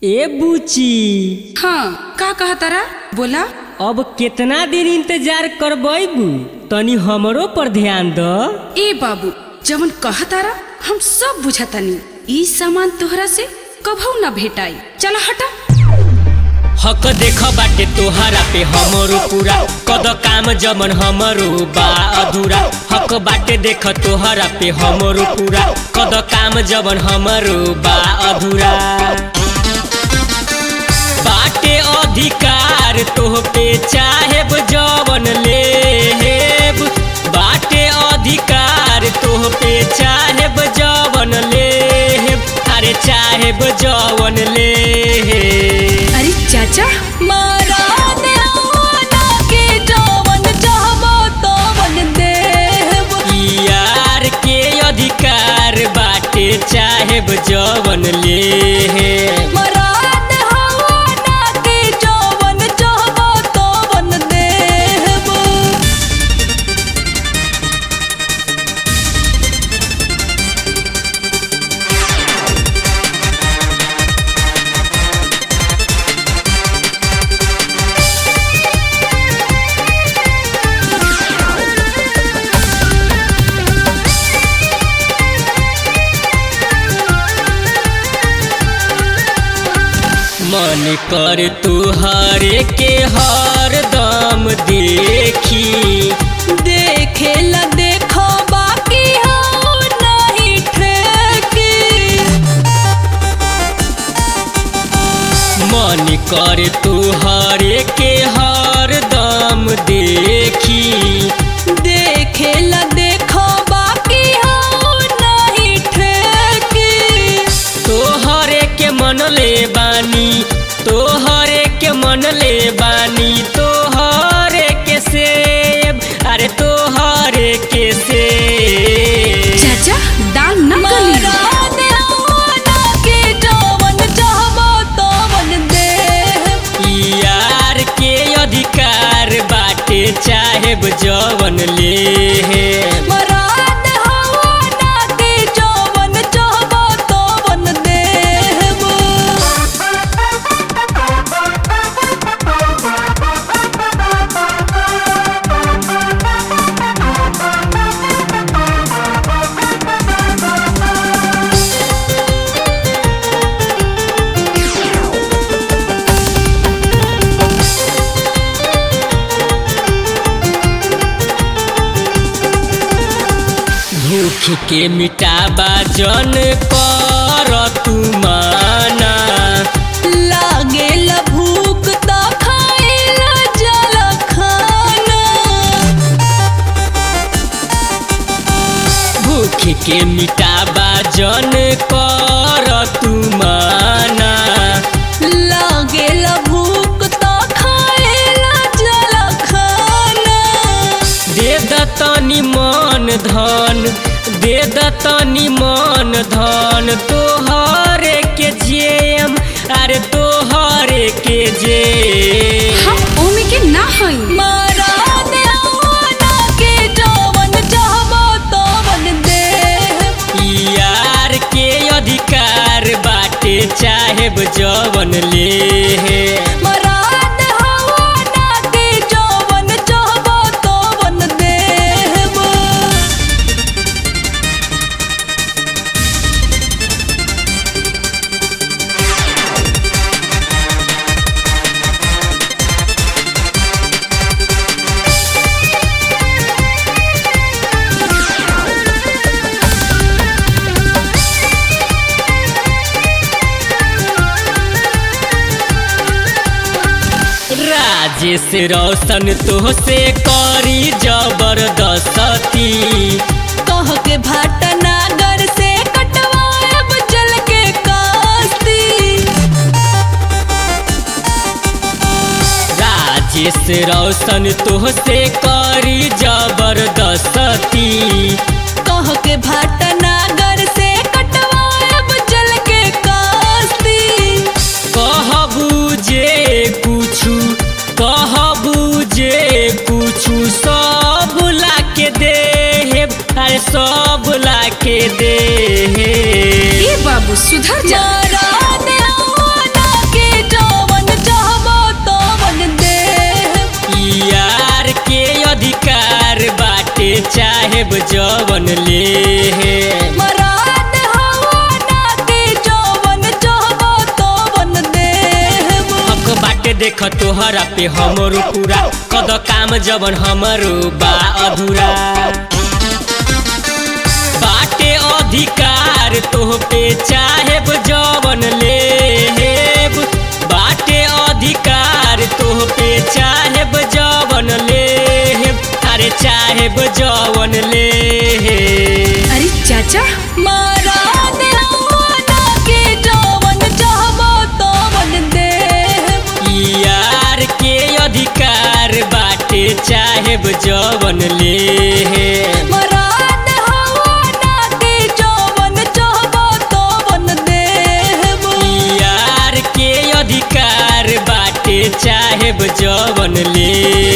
ए बुची। हाँ का कहा तारा बोला। अब कितना दिन इंतजार करबू, तनी हमरो पर ध्यान द। ए बाबू जवन कहा तारा हम सब बुझतानी। ई सामान तोहरा से कभू ना भेटाई। चला हटा। हक देख बाटे तोहरा पे हमरो पूरा, कद काम जमन हमरो बा अधूरा। हक बाटे देख तोहरा पे हमरो पूरा, कद काम जमन हमरो बा अधूरा। बाटे अधिकार तोह पे चाहेब जवन लेब, बाटे अधिकार तोह पे चाहेब जवन लेब, अरे चाहेब जवन लेब। अरे चाचा मारा देवाना के जवन चाहबो तवन देब। यार के अधिकार बाटे चाहेब जवन लेब। मारा देवाना के जवन चाहबो तवन देब। मन कर तुहरे के हर दम देखी, देखेला देखो बाकी हो नहीं ठेकी। मन कर तुहरे के हर दम देखी, देखेला देखो बाकी हो नहीं ठेकी। तोहरे के मन ले बानी, तोहरे के मन ले बानी, तोहरे के सेब, अरे तोहरे के सेब। चाचा दाल न गली। मारा देवाना के जवन चाहबो तवन देब। यार के अधिकार बाटे चाहेब जवन लेब। मारा देवाना के जवन चाहबो तवन देब। भूख के मिटाबा जन कर तू माना, लागेला भूख त खाएला जल खाना। भूख के मिटाबा जन कर तू माना। लागेला भूख त खाएला जल खाना। दे दतनी मन धन, दे दतनी मन धन, तोहरे के जेम, अरे तोहरे के जेम। हम ओमे के ना हई। मारा देवाना के जवन चाहबो तवन देब। यार के अधिकार बाटे चाहेब जवन लेब। मारा देवाना के जवन चाहबो तवन देब। राजेश रोशन तोहसे करी जबरदस्ती, कह के भाटनागर से कटवाएब जल के कास्ती। राजेश रोशन तोहसे करी जबरदस्ती, कह के भाटनागर से कटवाएब जल के कास्ती। कहबू जे कुछु, कहबू जे कुछु, सब लाके देब, अरे सब लाके देब। ए बाबू सुधर जा। मारा देवाना देख तोहरा पे हमरो पूरा कद काम जवन हमरो बा अधूरा बाटे अधिकार तोह पे चाहेब जवन लेब बाटे अधिकार तोह पे चाहेब जवन लेब अरे चाहेब जवन लेब अरे चाचा मारा देवाना के जवन चाहबो तवन देब यार के अधिकार बाटे चाहेब जवन लेब मारा देवाना के जवन चाहबो तवन देब यार के अधिकार बाटे चाहेब जवन ले